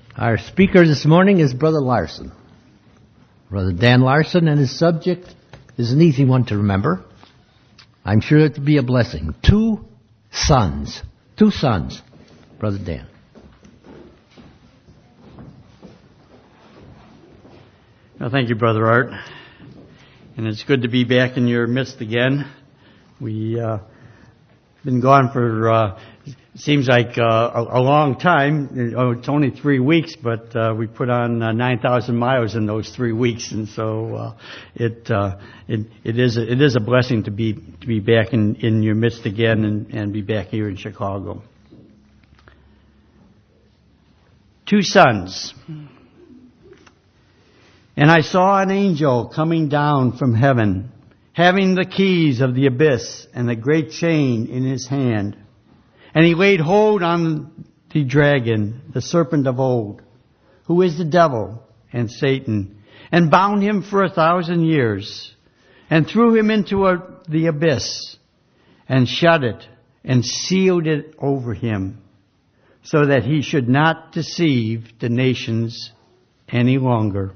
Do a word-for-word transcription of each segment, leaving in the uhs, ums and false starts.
Our speaker this morning is Brother Larson. Brother Dan Larson, and his subject is an easy one to remember. I'm sure it will be a blessing. Two sons. Two sons. Brother Dan. Well, thank you, Brother Art. And it's good to be back in your midst again. We, uh, been gone for, uh, seems like uh, a, a long time. Oh, it's only three weeks, but uh, we put on uh, nine thousand miles in those three weeks, and so uh, it, uh, it it is a, it is a blessing to be to be back in, in your midst again and, and be back here in Chicago. Two sons. And I saw an angel coming down from heaven, having the keys of the abyss and a great chain in his hand. And he laid hold on the dragon, the serpent of old, who is the devil and Satan, and bound him for a thousand years, and threw him into a, the abyss, and shut it, and sealed it over him, so that he should not deceive the nations any longer.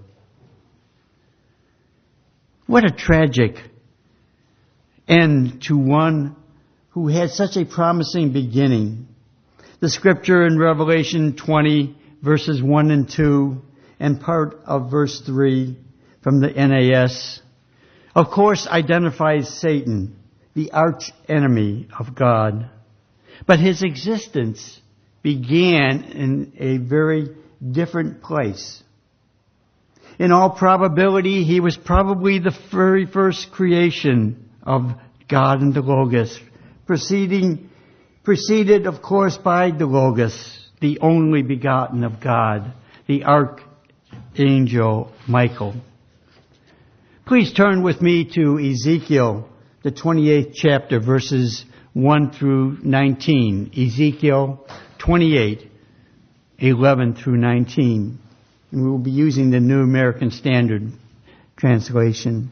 What a tragic end to one who had such a promising beginning. The scripture in Revelation twenty, verses one and two, and part of verse three from the N A S, of course identifies Satan, the arch enemy of God. But his existence began in a very different place. In all probability, he was probably the very first creation of God and the Logos, preceding, preceded, of course, by the Logos, the only begotten of God, the Archangel Michael. Please turn with me to Ezekiel, the twenty-eighth chapter, verses one through nineteen. Ezekiel twenty-eight, eleven through nineteen. And we will be using the New American Standard Translation.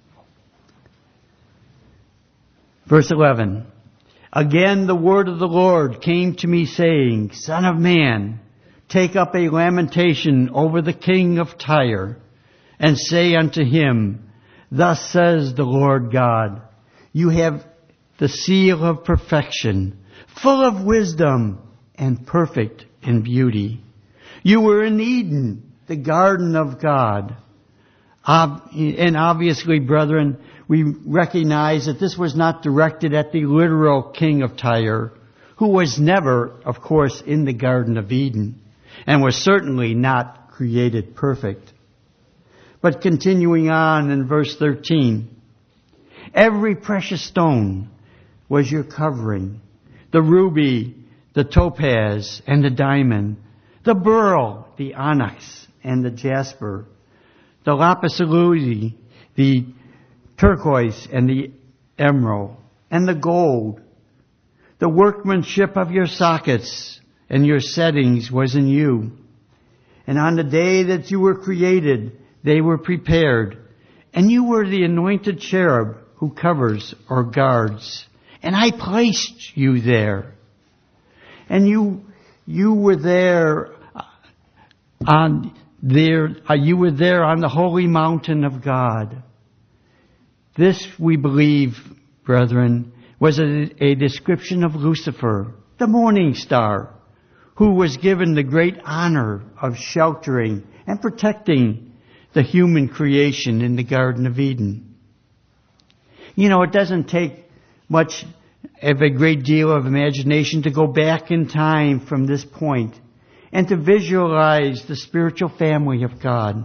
Verse eleven. Again the word of the Lord came to me, saying, Son of man, take up a lamentation over the king of Tyre, and say unto him, Thus says the Lord God, You have the seal of perfection, full of wisdom, and perfect in beauty. You were in Eden, the garden of God. Ob- and obviously, brethren, we recognize that this was not directed at the literal king of Tyre, who was never, of course, in the Garden of Eden, and was certainly not created perfect. But continuing on in verse thirteen, every precious stone was your covering, the ruby, the topaz, and the diamond, the beryl, the onyx, and the jasper, the lapis lazuli, the turquoise, and the emerald, and the gold. The workmanship of your sockets and your settings was in you. And on the day that you were created, they were prepared. And you were the anointed cherub who covers or guards. And I placed you there. And you, you were there on there, you were there on the holy mountain of God. This, we believe, brethren, was a, a description of Lucifer, the morning star, who was given the great honor of sheltering and protecting the human creation in the Garden of Eden. You know, it doesn't take much of a great deal of imagination to go back in time from this point and to visualize the spiritual family of God.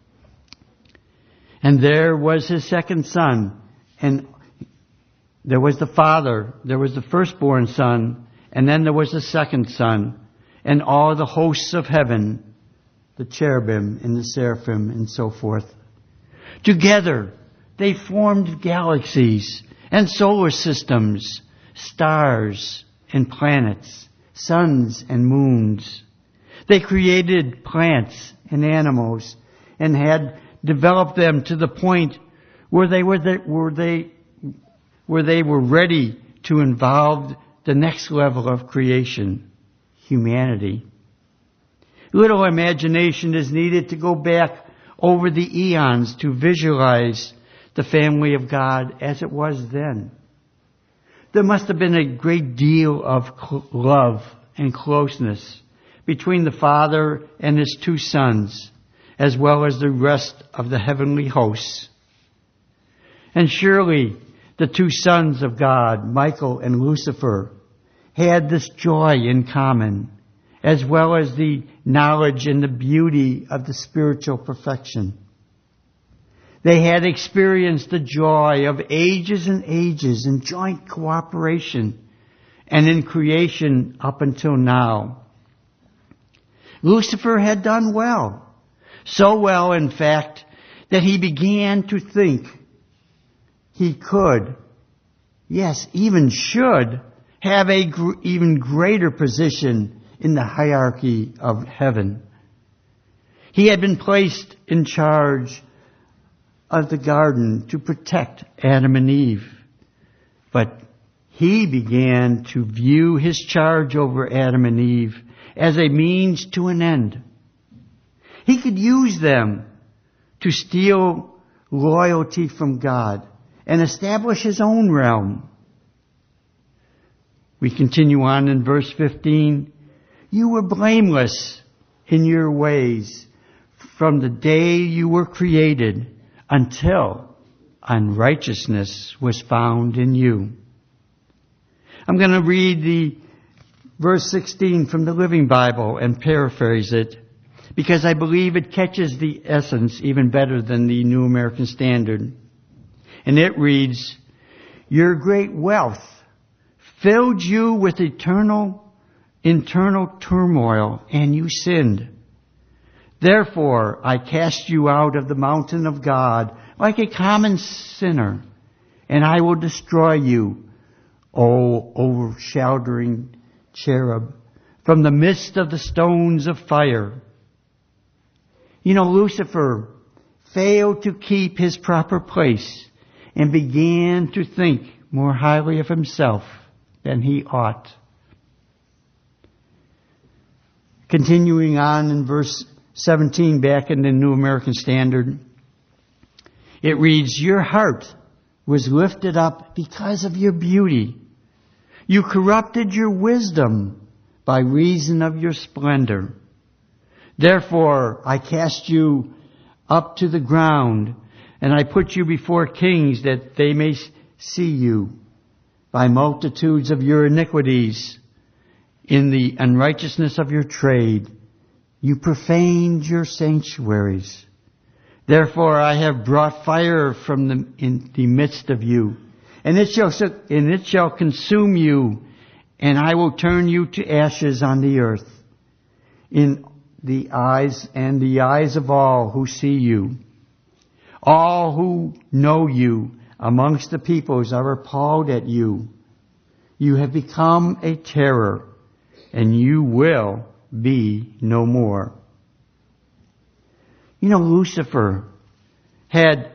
And there was his second son, and there was the father, there was the firstborn son, and then there was the second son, and all the hosts of heaven, the cherubim and the seraphim and so forth. Together, they formed galaxies and solar systems, stars and planets, suns and moons. They created plants and animals and had developed them to the point where they were the, where they where they were ready to involve the next level of creation, humanity. Little imagination is needed to go back over the eons to visualize the family of God as it was then. There must have been a great deal of cl- love and closeness between the Father and His two sons, as well as the rest of the heavenly hosts. And surely the two sons of God, Michael and Lucifer, had this joy in common, as well as the knowledge and the beauty of the spiritual perfection. They had experienced the joy of ages and ages in joint cooperation and in creation up until now. Lucifer had done well. So well, in fact, that he began to think he could, yes, even should, have a gr- even greater position in the hierarchy of heaven. He had been placed in charge of the garden to protect Adam and Eve. But he began to view his charge over Adam and Eve as a means to an end. He could use them to steal loyalty from God and establish his own realm. We continue on in verse fifteen. You were blameless in your ways from the day you were created until unrighteousness was found in you. I'm going to read the verse sixteen from the Living Bible and paraphrase it, because I believe it catches the essence even better than the New American Standard. And it reads, your great wealth filled you with eternal, internal turmoil, and you sinned. Therefore, I cast you out of the mountain of God like a common sinner, and I will destroy you, O overshadowing cherub, from the midst of the stones of fire. You know, Lucifer failed to keep his proper place and began to think more highly of himself than he ought. Continuing on in verse seventeen, back in the New American Standard, it reads, your heart was lifted up because of your beauty. You corrupted your wisdom by reason of your splendor. Therefore, I cast you up to the ground, and I put you before kings that they may see you. By multitudes of your iniquities, in the unrighteousness of your trade, you profaned your sanctuaries. Therefore, I have brought fire from the, in the midst of you, and it shall and it shall consume you, and I will turn you to ashes on the earth, in the eyes and the eyes of all who see you. All who know you amongst the peoples are appalled at you. You have become a terror, and you will be no more. You know, Lucifer had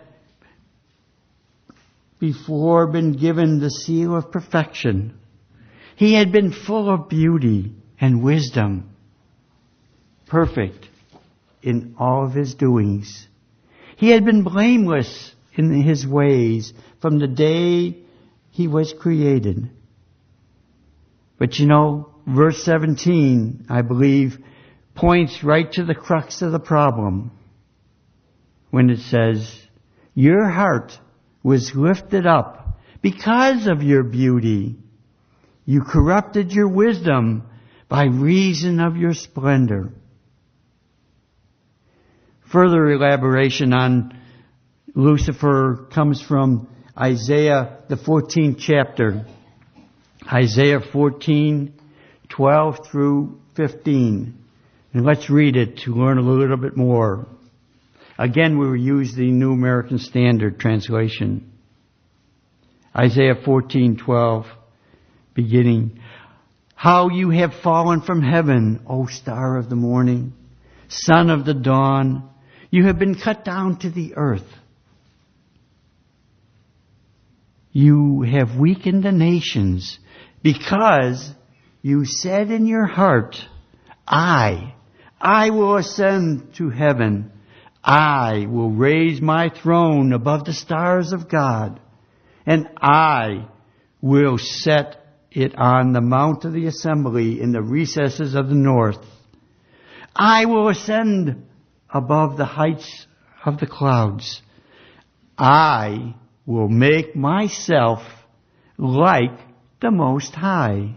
before been given the seal of perfection. He had been full of beauty and wisdom, perfect in all of his doings. He had been blameless in his ways from the day he was created. But you know, verse seventeen, I believe, points right to the crux of the problem when it says, your heart was lifted up because of your beauty. You corrupted your wisdom by reason of your splendor. Further elaboration on Lucifer comes from Isaiah, the fourteenth chapter. Isaiah fourteen, twelve through fifteen. And let's read it to learn a little bit more. Again, we will use the New American Standard translation. Isaiah fourteen, twelve, beginning. How you have fallen from heaven, O star of the morning, son of the dawn. You have been cut down to the earth. You have weakened the nations because you said in your heart, I, I will ascend to heaven. I will raise my throne above the stars of God, and I will set it on the mount of the assembly in the recesses of the north. I will ascend above the heights of the clouds. I will make myself like the Most High.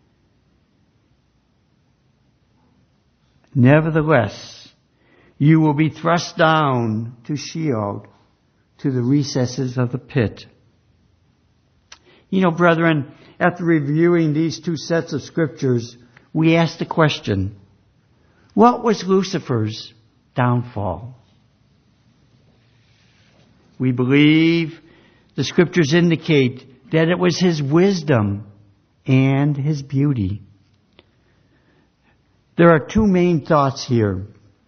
Nevertheless, you will be thrust down to Sheol, to the recesses of the pit. You know, brethren, after reviewing these two sets of scriptures, we ask the question, what was Lucifer's downfall? We believe the scriptures indicate that it was his wisdom and his beauty. There are two main thoughts here.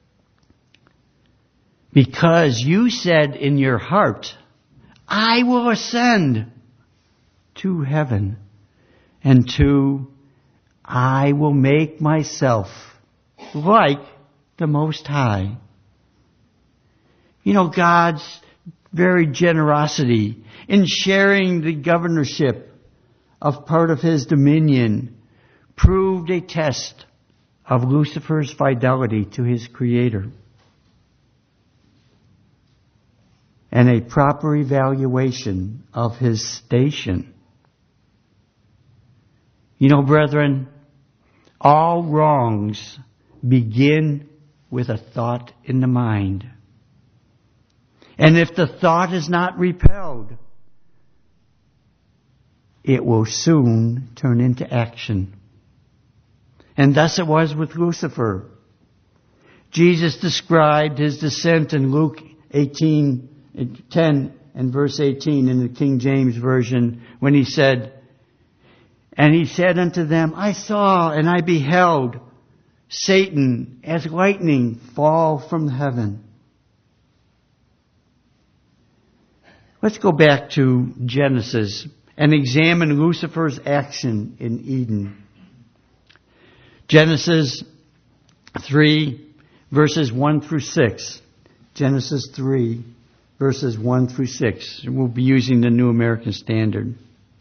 Because you said in your heart, I will ascend to heaven. And two, I will make myself like the Most High. You know, God's very generosity in sharing the governorship of part of his dominion proved a test of Lucifer's fidelity to his Creator, and a proper evaluation of his station. You know, brethren, all wrongs begin with a thought in the mind. And if the thought is not repelled, it will soon turn into action. And thus it was with Lucifer. Jesus described his descent in Luke eighteen, ten and verse eighteen in the King James Version when he said, and he said unto them, I saw and I beheld Satan as lightning fall from heaven. Let's go back to Genesis and examine Lucifer's action in Eden. Genesis three, verses one through six. Genesis three, verses one through six. We'll be using the New American Standard.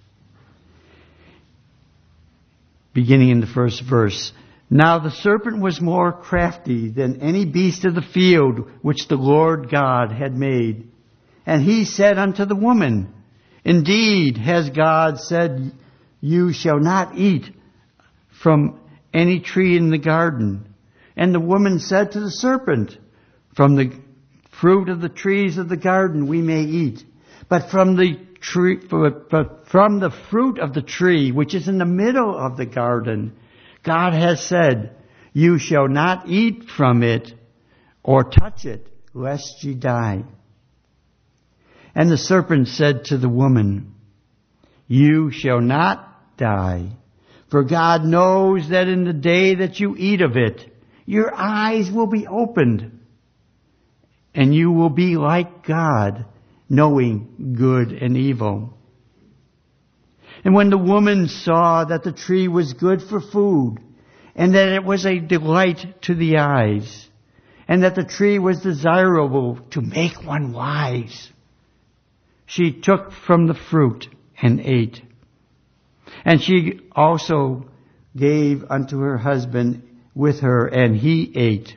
Beginning in the first verse. Now the serpent was more crafty than any beast of the field which the Lord God had made. And he said unto the woman, Indeed, has God said, You shall not eat from any tree in the garden. And the woman said to the serpent, From the fruit of the trees of the garden we may eat. But from the tree, but from the fruit of the tree which is in the middle of the garden, God has said, You shall not eat from it or touch it, lest ye die. And the serpent said to the woman, You shall not die, for God knows that in the day that you eat of it, your eyes will be opened, and you will be like God, knowing good and evil. And when the woman saw that the tree was good for food, and that it was a delight to the eyes, and that the tree was desirable to make one wise, she took from the fruit and ate. And she also gave unto her husband with her, and he ate.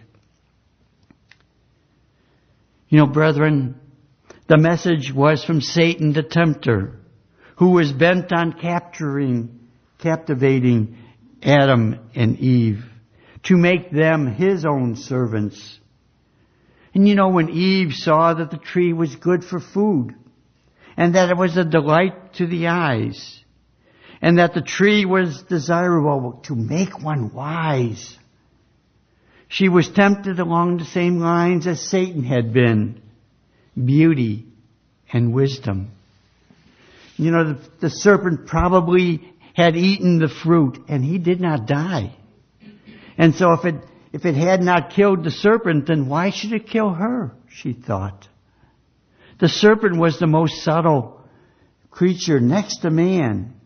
You know, brethren, the message was from Satan the tempter, who was bent on capturing, captivating Adam and Eve, to make them his own servants. And you know, when Eve saw that the tree was good for food, and that it was a delight to the eyes, and that the tree was desirable to make one wise, she was tempted along the same lines as Satan had been, beauty and wisdom. You know, the, the serpent probably had eaten the fruit, and he did not die. And so if it, if it had not killed the serpent, then why should it kill her, she thought. The serpent was the most subtle creature next to man.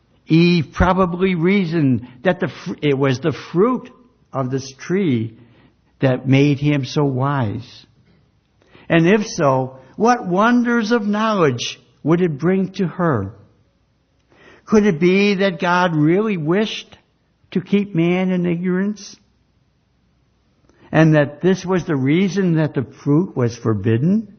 Eve probably reasoned that the, it was the fruit of this tree that made him so wise? And if so, what wonders of knowledge would it bring to her? Could it be that God really wished to keep man in ignorance? And that this was the reason that the fruit was forbidden?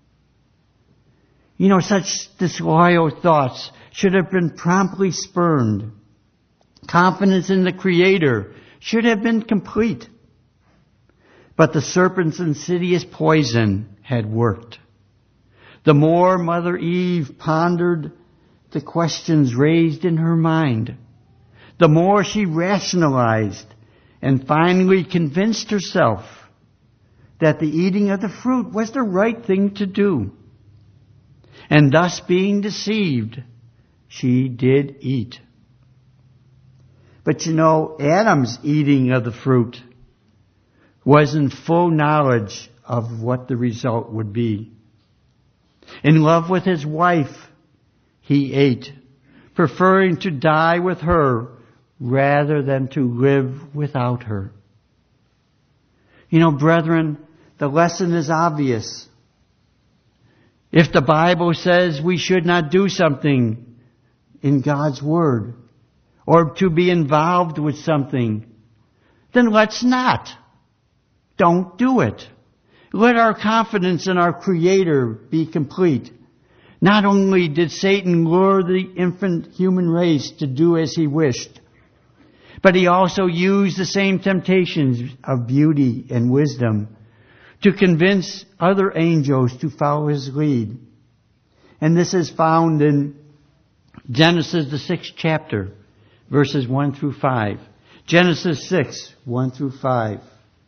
You know, such disloyal thoughts should have been promptly spurned. Confidence in the Creator should have been complete. But the serpent's insidious poison had worked. The more Mother Eve pondered the questions raised in her mind, the more she rationalized and finally convinced herself that the eating of the fruit was the right thing to do. And thus being deceived, she did eat. But you know, Adam's eating of the fruit was in full knowledge of what the result would be. In love with his wife, he ate, preferring to die with her rather than to live without her. You know, brethren, the lesson is obvious. If the Bible says we should not do something in God's Word, or to be involved with something, then let's not. Don't do it. Let our confidence in our Creator be complete. Not only did Satan lure the infant human race to do as he wished, but he also used the same temptations of beauty and wisdom to convince other angels to follow his lead. And this is found in Genesis, the sixth chapter, verses one through five. Genesis six, one through five.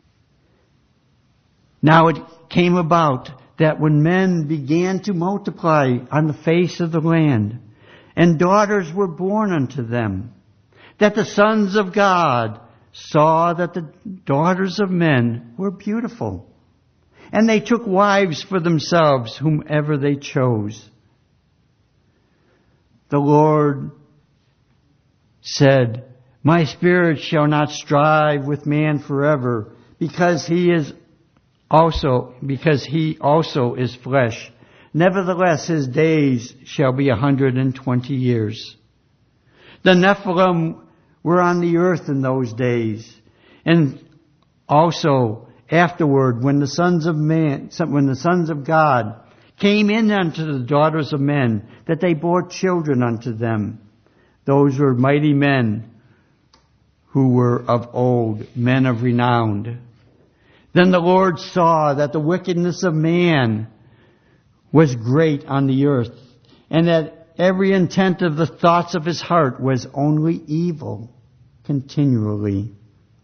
Now it came about that when men began to multiply on the face of the land, and daughters were born unto them, that the sons of God saw that the daughters of men were beautiful, and they took wives for themselves whomever they chose. The Lord said, My spirit shall not strive with man forever, because he is also, because he also is flesh. Nevertheless, his days shall be a hundred and twenty years. The Nephilim were on the earth in those days, and also afterward, when the sons of man, when the sons of God came in unto the daughters of men, that they bore children unto them. Those were mighty men who were of old, men of renown. Then the Lord saw that the wickedness of man was great on the earth, and that every intent of the thoughts of his heart was only evil continually.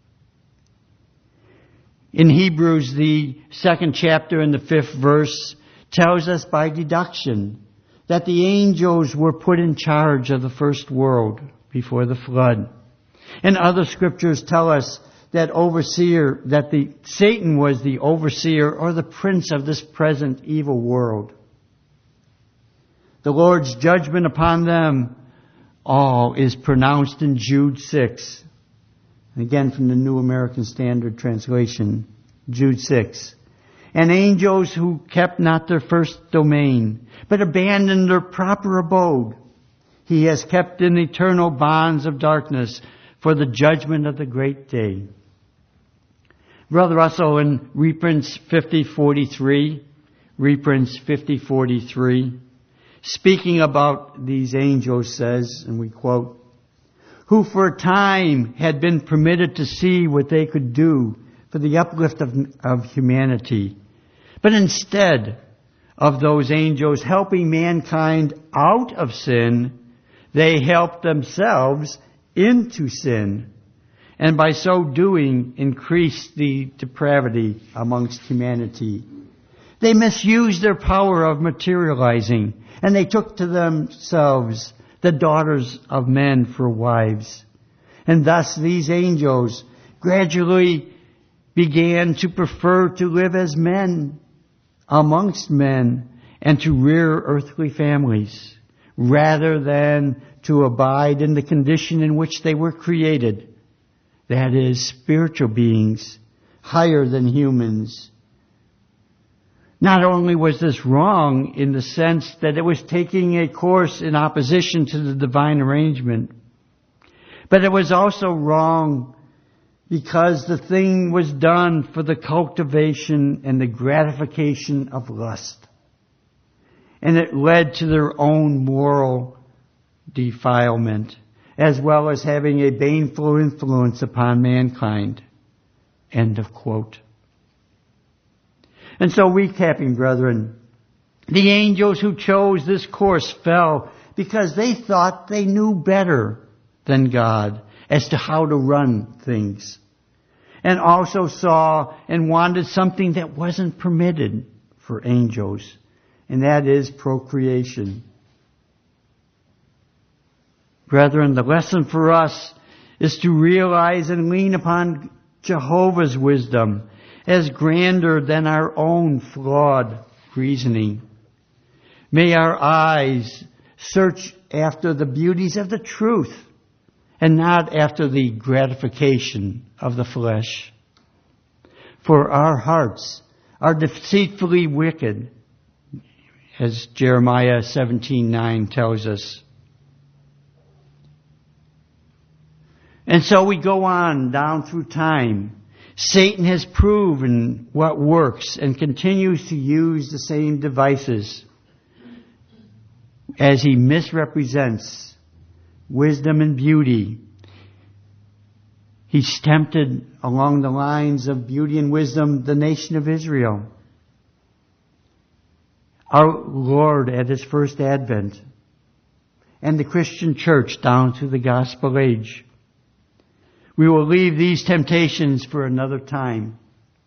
In Hebrews, the second chapter and the fifth verse tells us by deduction that the angels were put in charge of the first world before the flood. And other scriptures tell us that overseer, that the Satan was the overseer or the prince of this present evil world. The Lord's judgment upon them all is pronounced in Jude six. Again from the New American Standard Translation, Jude six. And angels who kept not their first domain, but abandoned their proper abode, he has kept in eternal bonds of darkness for the judgment of the great day. Brother Russell in reprints fifty forty-three, reprints fifty forty-three, speaking about these angels says, and we quote, who for a time had been permitted to see what they could do for the uplift of, of humanity. But instead of those angels helping mankind out of sin, they helped themselves into sin, and by so doing increased the depravity amongst humanity. They misused their power of materializing, and they took to themselves the daughters of men for wives. And thus these angels gradually began to prefer to live as men amongst men and to rear earthly families, rather than to abide in the condition in which they were created, that is, spiritual beings, higher than humans. Not only was this wrong in the sense that it was taking a course in opposition to the divine arrangement, but it was also wrong because the thing was done for the cultivation and the gratification of lust. And it led to their own moral defilement, as well as having a baneful influence upon mankind. End of quote. And so, recapping, brethren, the angels who chose this course fell because they thought they knew better than God as to how to run things, and also saw and wanted something that wasn't permitted for angels, and that is procreation. Brethren, the lesson for us is to realize and lean upon Jehovah's wisdom as grander than our own flawed reasoning. May our eyes search after the beauties of the truth and not after the gratification of the flesh. For our hearts are deceitfully wicked, as Jeremiah seventeen nine tells us. And so we go on down through time. Satan has proven what works and continues to use the same devices as he misrepresents wisdom and beauty. He's tempted along the lines of beauty and wisdom the nation of Israel. Our Lord at His first advent, and the Christian church down through the gospel age. We will leave these temptations for another time.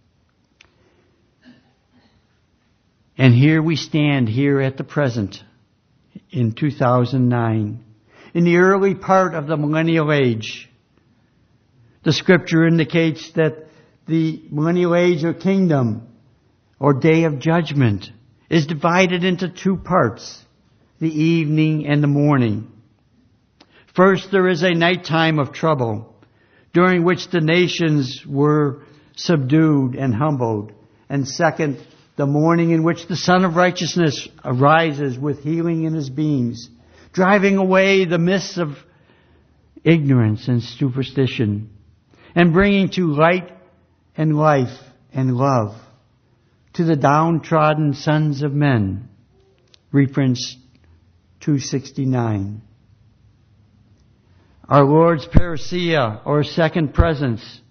And here we stand here at the present in two thousand nine. In the early part of the millennial age, the scripture indicates that the millennial age or kingdom or day of judgment is divided into two parts, the evening and the morning. First, there is a nighttime of trouble, during which the nations were subdued and humbled. And second, the morning in which the Son of Righteousness arises with healing in His beams, driving away the mists of ignorance and superstition, and bringing to light and life and love to the downtrodden sons of men. Reprints two sixty-nine. Our Lord's parousia, or second presence,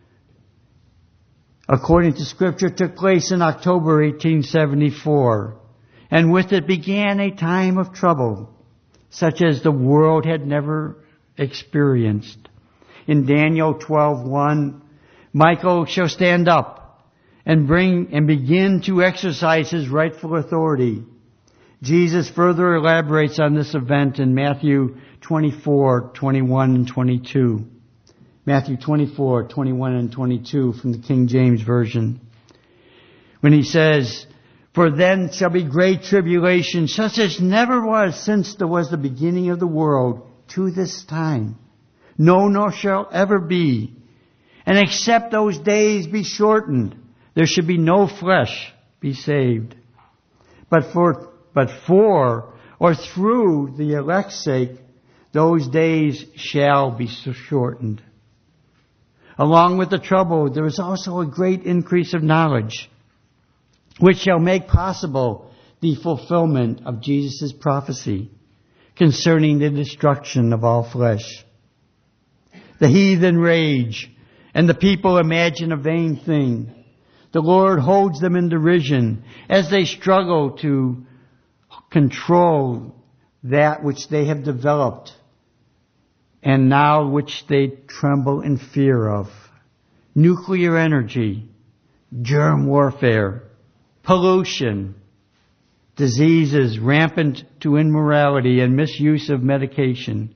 according to Scripture, took place in October eighteen seventy-four, and with it began a time of trouble, such as the world had never experienced. In Daniel twelve one, Michael shall stand up and bring and begin to exercise his rightful authority. Jesus further elaborates on this event in Matthew twenty-four twenty-one and twenty-two. Matthew twenty-four twenty-one and twenty-two from the King James Version. When he says, "For then shall be great tribulation, such as never was since there was the beginning of the world to this time. No, nor shall ever be. And except those days be shortened, there should be no flesh be saved. But for, but for, or through the elect's sake, those days shall be shortened." Along with the trouble, there is also a great increase of knowledge, which shall make possible the fulfillment of Jesus' prophecy concerning the destruction of all flesh. The heathen rage, and the people imagine a vain thing. The Lord holds them in derision as they struggle to control that which they have developed, and now which they tremble in fear of. Nuclear energy, germ warfare, pollution, diseases rampant to immorality and misuse of medication.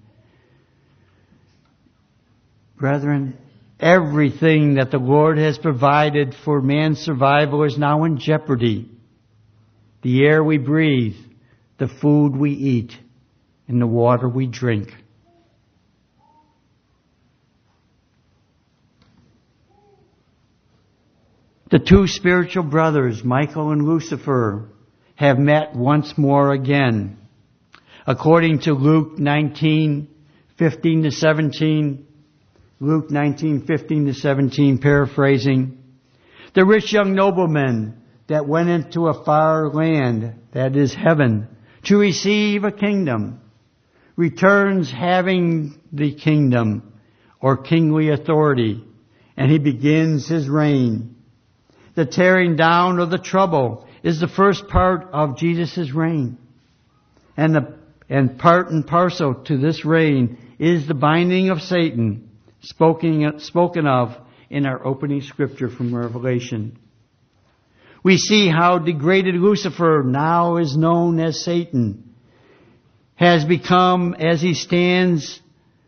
Brethren, everything that the Lord has provided for man's survival is now in jeopardy. The air we breathe, the food we eat, and the water we drink. The two spiritual brothers, Michael and Lucifer, have met once more again. According to Luke nineteen, fifteen to seventeen, Luke nineteen, fifteen to seventeen, paraphrasing, the rich young nobleman that went into a far land, that is heaven, to receive a kingdom, returns having the kingdom or kingly authority, and he begins his reign. The tearing down of the trouble is the first part of Jesus' reign. And the and part and parcel to this reign is the binding of Satan, spoken, spoken of in our opening scripture from Revelation. We see how degraded Lucifer, now is known as Satan, has become, as he stands,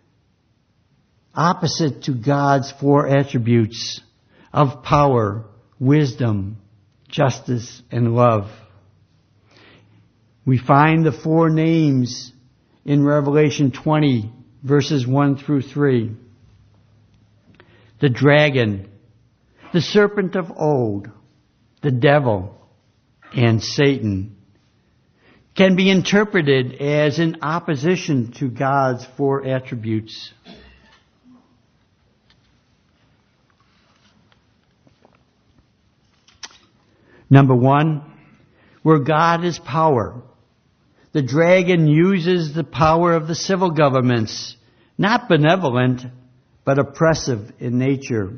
opposite to God's four attributes of power, wisdom, justice, and love. We find the four names in Revelation twenty, verses one through three. The dragon, the serpent of old, the devil, and Satan can be interpreted as in opposition to God's four attributes. Number one, where God is power. The dragon uses the power of the civil governments, not benevolent, but oppressive in nature.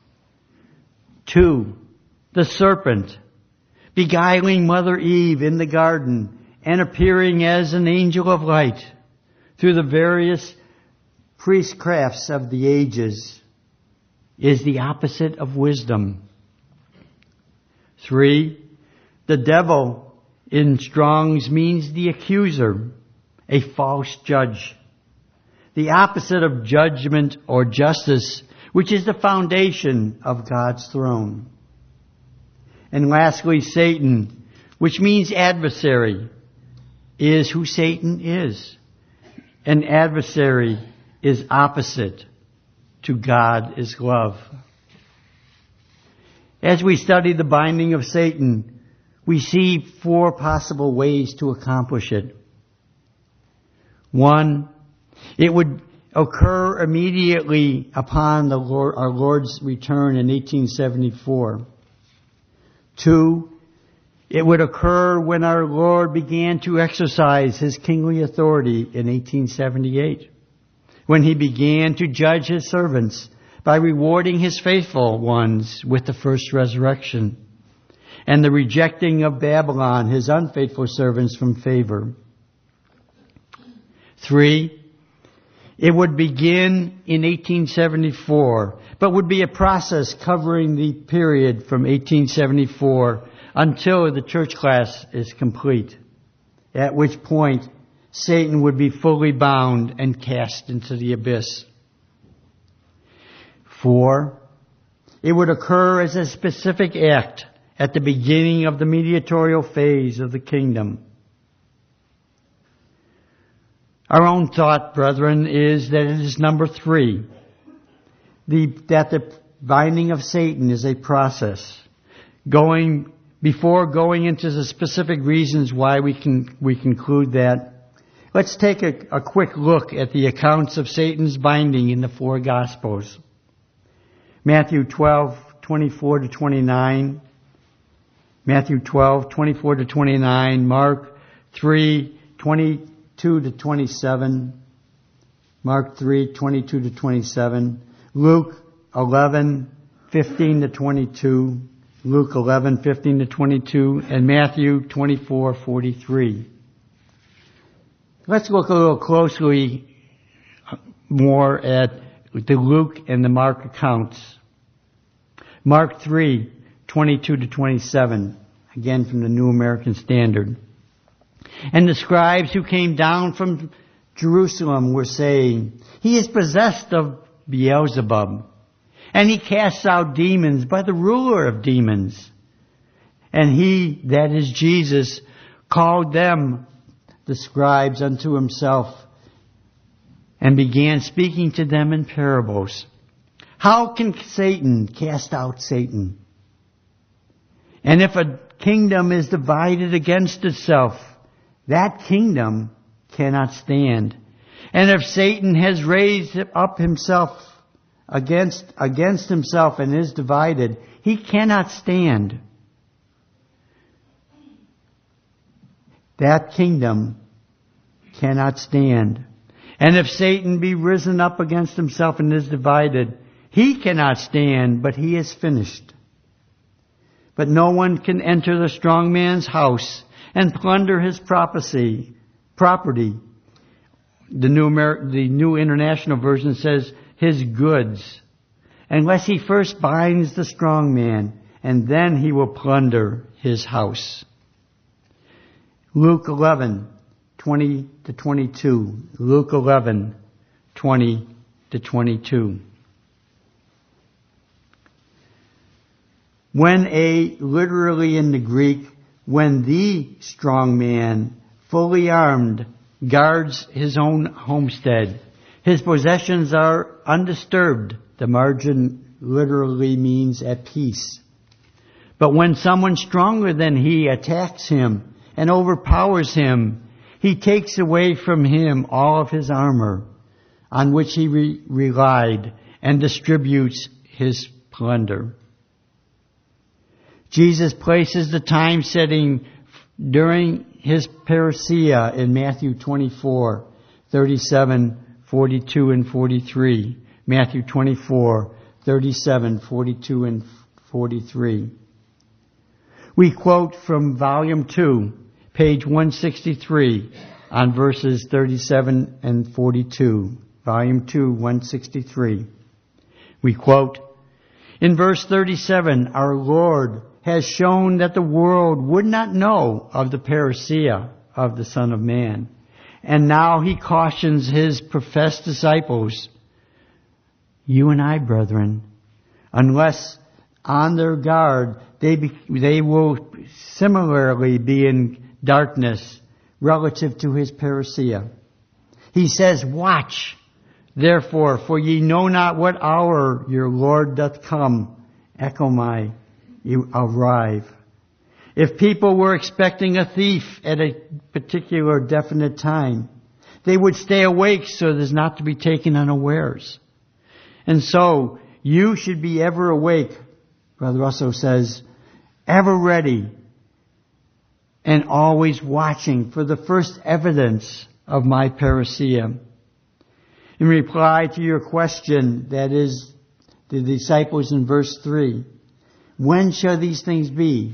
Two, the serpent, beguiling Mother Eve in the garden and appearing as an angel of light through the various priestcrafts of the ages, is the opposite of wisdom. Three, the devil in Strong's means the accuser, a false judge. The opposite of judgment or justice, which is the foundation of God's throne. And lastly, Satan, which means adversary, is who Satan is. An adversary is opposite to God is love. As we study the binding of Satan, we see four possible ways to accomplish it. One, it would occur immediately upon the Lord, our Lord's return in eighteen seventy-four. Two, it would occur when our Lord began to exercise His kingly authority in eighteen seventy-eight, when He began to judge His servants by rewarding His faithful ones with the first resurrection, and the rejecting of Babylon, His unfaithful servants, from favor. Three, it would begin in eighteen seventy-four, but would be a process covering the period from eighteen seventy-four until the church class is complete, at which point Satan would be fully bound and cast into the abyss. Four, it would occur as a specific act at the beginning of the mediatorial phase of the kingdom. Our own thought, brethren, is that it is number three, the, that the binding of Satan is a process. Going, before going into the specific reasons why we can, we conclude that, let's take a, a quick look at the accounts of Satan's binding in the four Gospels. Matthew twelve, twenty-four to twenty-nine. Matthew twelve, twenty-four to twenty-nine. Mark three, twenty-two to twenty-seven. Mark three, twenty-two to twenty-seven. Luke eleven, fifteen to twenty-two. Luke eleven, fifteen to twenty-two. And Matthew twenty-four, forty-three. Let's look a little closely more at the Luke and the Mark accounts. Mark three, twenty-two to twenty-seven, again from the New American Standard. And the scribes who came down from Jerusalem were saying, "He is possessed of Beelzebub, and he casts out demons by the ruler of demons." And he, that is Jesus, called them, the scribes, unto himself, and began speaking to them in parables. How can Satan cast out Satan? And if a kingdom is divided against itself, that kingdom cannot stand. And if Satan has raised up himself against, against himself and is divided, he cannot stand. That kingdom cannot stand. And if Satan be risen up against himself and is divided, he cannot stand, but he is finished. But no one can enter the strong man's house and plunder his property. Property. The New Amer- the New International Version says his goods, unless he first binds the strong man, and then he will plunder his house. Luke eleven, twenty to twenty-two. Luke eleven, twenty to twenty-two. When a, literally in the Greek, when the strong man, fully armed, guards his own homestead, his possessions are undisturbed. The margin literally means at peace. But when someone stronger than he attacks him and overpowers him, he takes away from him all of his armor on which he re- relied and distributes his plunder. Jesus places the time setting during his parousia in Matthew twenty-four, thirty-seven, forty-two, and forty-three. Matthew twenty-four, thirty-seven, forty-two, and forty-three. We quote from Volume two, page one sixty-three, on verses thirty-seven and forty-two. Volume two, one sixty-three. We quote, in verse thirty-seven, our Lord has shown that the world would not know of the parousia of the Son of Man. And now he cautions his professed disciples, you and I, brethren, unless on their guard, they be, they will similarly be in darkness relative to his parousia. He says, watch, therefore, for ye know not what hour your Lord doth come. Echomai, you arrive. If people were expecting a thief at a particular definite time, they would stay awake so as not to be taken unawares. And so, you should be ever awake, Brother Russell says, ever ready and always watching for the first evidence of my parousia. In reply to your question, that is, the disciples in verse three, when shall these things be?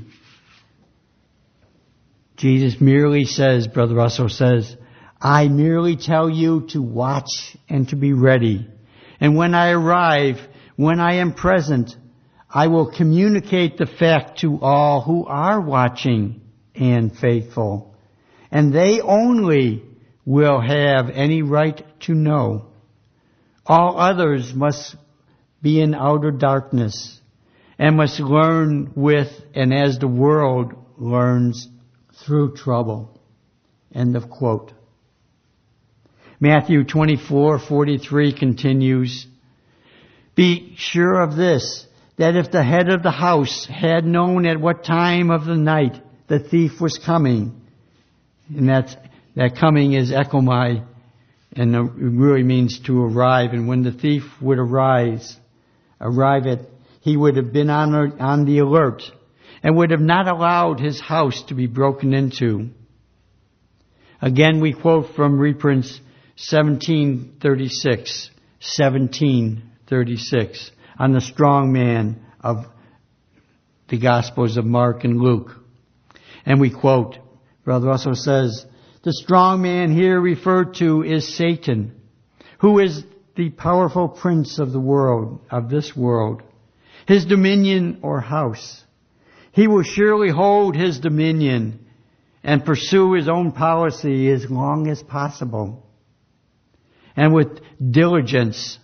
Jesus merely says, Brother Russell says, I merely tell you to watch and to be ready. And when I arrive, when I am present, I will communicate the fact to all who are watching and faithful. And they only will have any right to know. All others must be in outer darkness and must learn with and as the world learns through trouble. End of quote. Matthew twenty-four forty-three continues, be sure of this, that if the head of the house had known at what time of the night the thief was coming, and that's, that coming is echomai, and it really means to arrive, and when the thief would arise, arrive at, he would have been on, on the alert and would have not allowed his house to be broken into. Again, we quote from reprints seventeen thirty-six, seventeen thirty-six, on the strong man of the Gospels of Mark and Luke. And we quote, Brother Russell says, the strong man here referred to is Satan, who is the powerful prince of the world, of this world, his dominion or house. He will surely hold his dominion and pursue his own policy as long as possible. And with diligence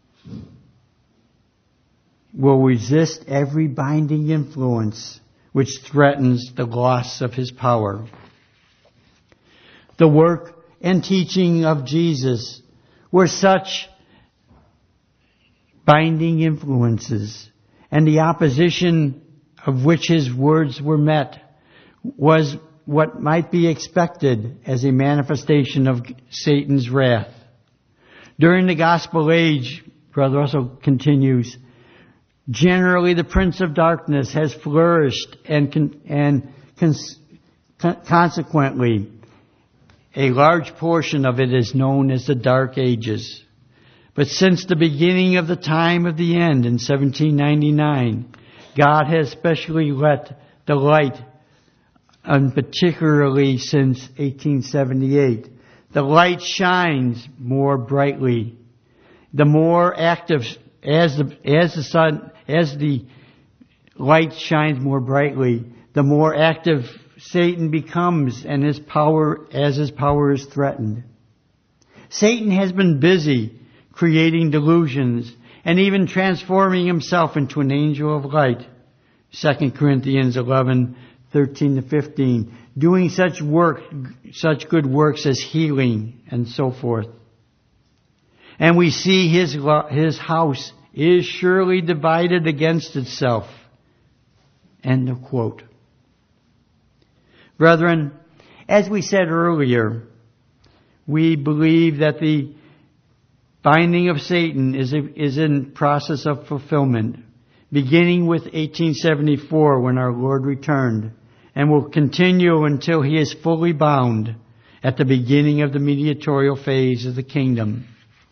will resist every binding influence which threatens the loss of his power. The work and teaching of Jesus were such binding influences, and the opposition of which his words were met was what might be expected as a manifestation of Satan's wrath. During the gospel age, Brother Russell continues, generally the prince of darkness has flourished and con- and cons- con- consequently a large portion of it is known as the Dark Ages. But since the beginning of the time of the end in seventeen ninety-nine, God has specially let the light, and particularly since eighteen seventy-eight, the light shines more brightly. The more active, as the, as the sun, as the light shines more brightly, the more active Satan becomes and his power, as his power is threatened. Satan has been busy creating delusions and even transforming himself into an angel of light. Second Corinthians eleven, thirteen to fifteen. Doing such work, such good works as healing and so forth. And we see his, his house is surely divided against itself. End of quote. Brethren, as we said earlier, we believe that the binding of Satan is, a, is in process of fulfillment, beginning with eighteen seventy-four when our Lord returned, and will continue until he is fully bound at the beginning of the mediatorial phase of the kingdom.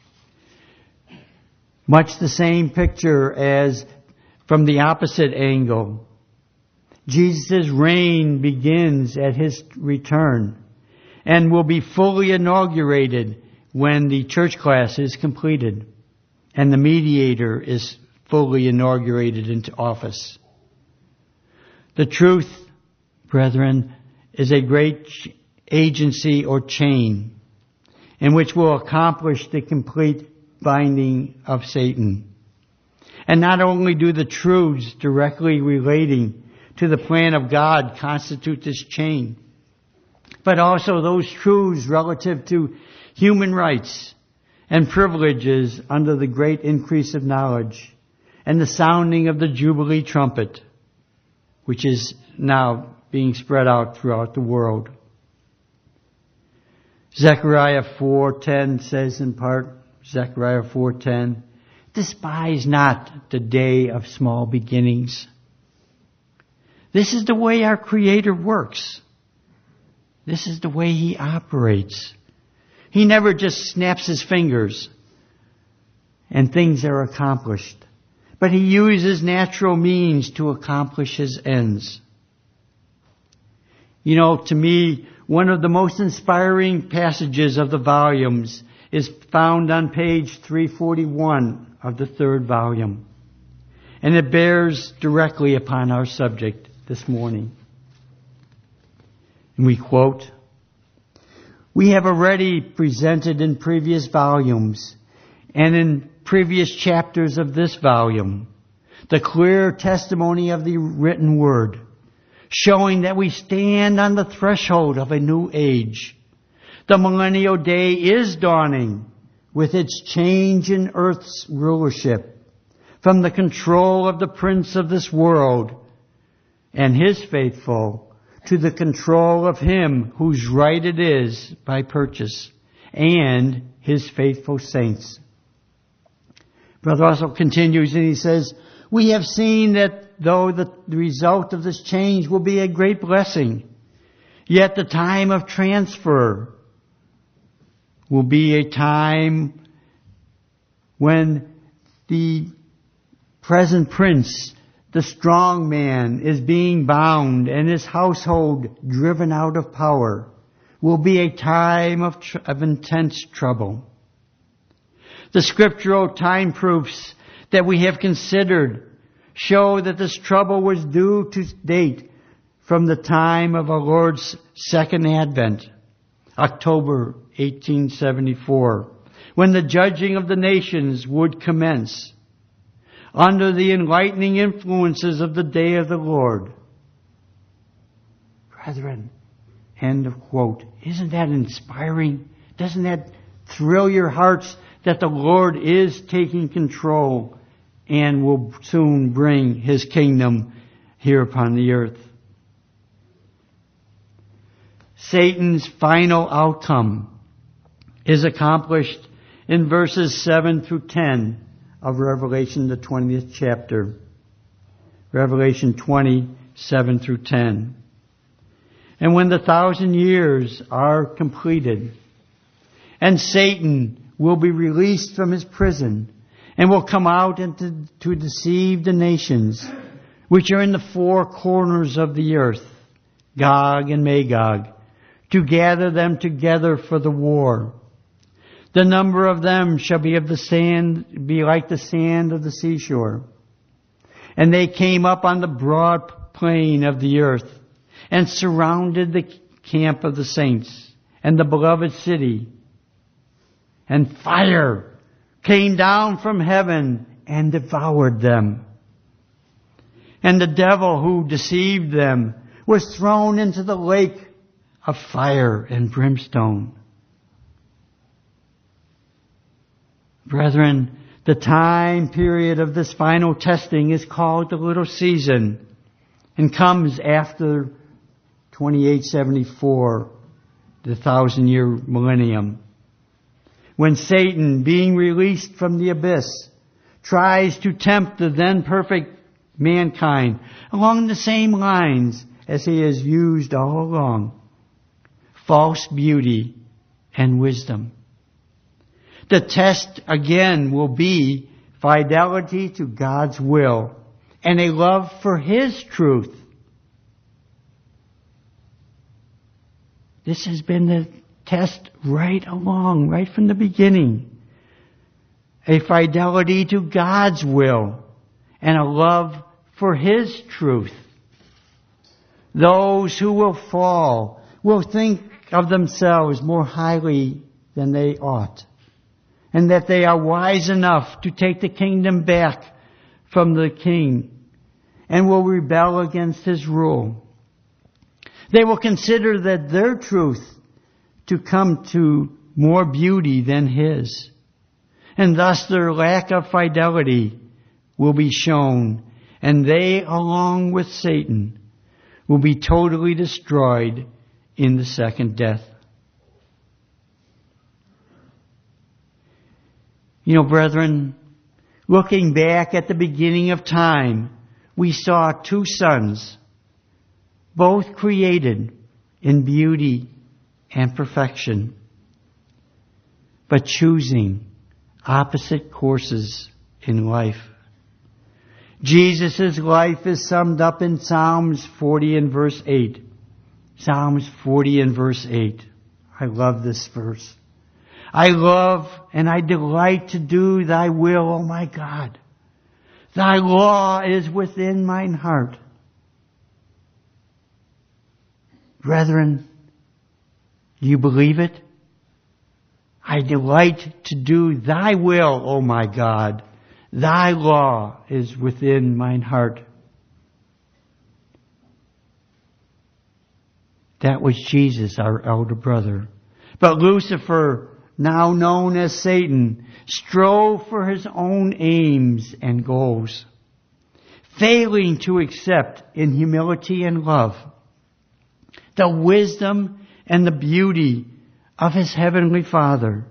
Much the same picture as from the opposite angle. Jesus' reign begins at his return and will be fully inaugurated when the church class is completed and the mediator is fully inaugurated into office. The truth, brethren, is a great agency or chain in which will accomplish the complete binding of Satan. And not only do the truths directly relating to the plan of God constitute this chain, but also those truths relative to human rights and privileges under the great increase of knowledge and the sounding of the Jubilee trumpet, which is now being spread out throughout the world. Zechariah four ten says in part, Zechariah four ten, despise not the day of small beginnings. This is the way our Creator works. This is the way He operates. He never just snaps His fingers and things are accomplished, but He uses natural means to accomplish His ends. You know, to me, one of the most inspiring passages of the volumes is found on page three forty-one of the third volume. And it bears directly upon our subject this morning. And we quote, we have already presented in previous volumes and in previous chapters of this volume the clear testimony of the written word, showing that we stand on the threshold of a new age. The millennial day is dawning with its change in earth's rulership from the control of the prince of this world and his faithful to the control of him whose right it is by purchase and his faithful saints. Brother Russell continues and he says, we have seen that though the result of this change will be a great blessing, yet the time of transfer will be a time when the present prince, the strong man, is being bound and his household driven out of power. Will be a time of, tr- of intense trouble. The scriptural time proofs that we have considered show that this trouble was due to date from the time of our Lord's second advent, October eighteen seventy-four, when the judging of the nations would commence under the enlightening influences of the day of the Lord. Brethren, end of quote. Isn't that inspiring? Doesn't that thrill your hearts that the Lord is taking control and will soon bring His kingdom here upon the earth. Satan's final outcome is accomplished in verses seven through ten of Revelation, the twentieth chapter. Revelation twenty, seven through ten. And when the thousand years are completed, and Satan will be released from his prison, and will come out and to, to deceive the nations, which are in the four corners of the earth, Gog and Magog, to gather them together for the war. The number of them shall be of the sand, be like the sand of the seashore. And they came up on the broad plain of the earth, and surrounded the camp of the saints, and the beloved city. And fire came down from heaven and devoured them. And the devil who deceived them was thrown into the lake of fire and brimstone. Brethren, the time period of this final testing is called the little season and comes after twenty-eight seventy-four, the thousand year millennium, when Satan, being released from the abyss, tries to tempt the then perfect mankind along the same lines as he has used all along: false beauty and wisdom. The test again will be fidelity to God's will and a love for His truth. This has been the test right along, right from the beginning. A fidelity to God's will and a love for His truth. Those who will fall will think of themselves more highly than they ought, and that they are wise enough to take the kingdom back from the king, and will rebel against his rule. They will consider that their truth to come to more beauty than his, and thus their lack of fidelity will be shown, and they, along with Satan, will be totally destroyed in the second death. You know, brethren, looking back at the beginning of time, we saw two sons, both created in beauty and perfection, but choosing opposite courses in life. Jesus' life is summed up in Psalms forty and verse eight. Psalms forty and verse eight. I love this verse. I love and I delight to do thy will, O my God. Thy law is within mine heart. Brethren, do you believe it? I delight to do thy will, O my God. Thy law is within mine heart. That was Jesus, our elder brother. But Lucifer, now known as Satan, strove for his own aims and goals, failing to accept in humility and love the wisdom and the beauty of his heavenly Father.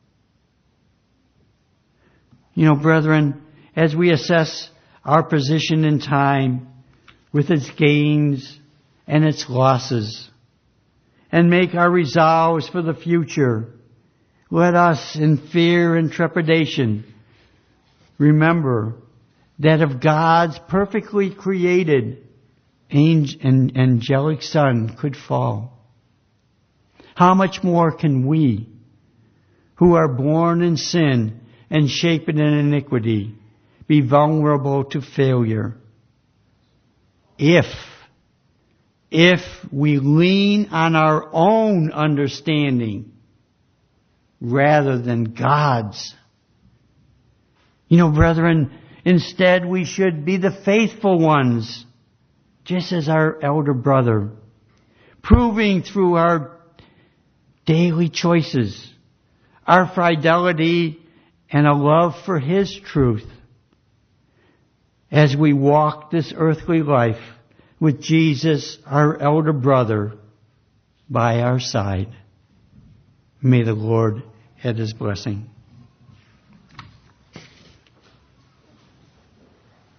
You know, brethren, as we assess our position in time with its gains and its losses, and make our resolves for the future, let us, in fear and trepidation, remember that if God's perfectly created and angelic Son could fall, how much more can we, who are born in sin and shapen in iniquity, be vulnerable to failure if if we lean on our own understanding rather than God's? You know, brethren, instead we should be the faithful ones, just as our elder brother, proving through our daily choices our fidelity and a love for His truth as we walk this earthly life with Jesus, our elder brother, by our side. May the Lord add his blessing.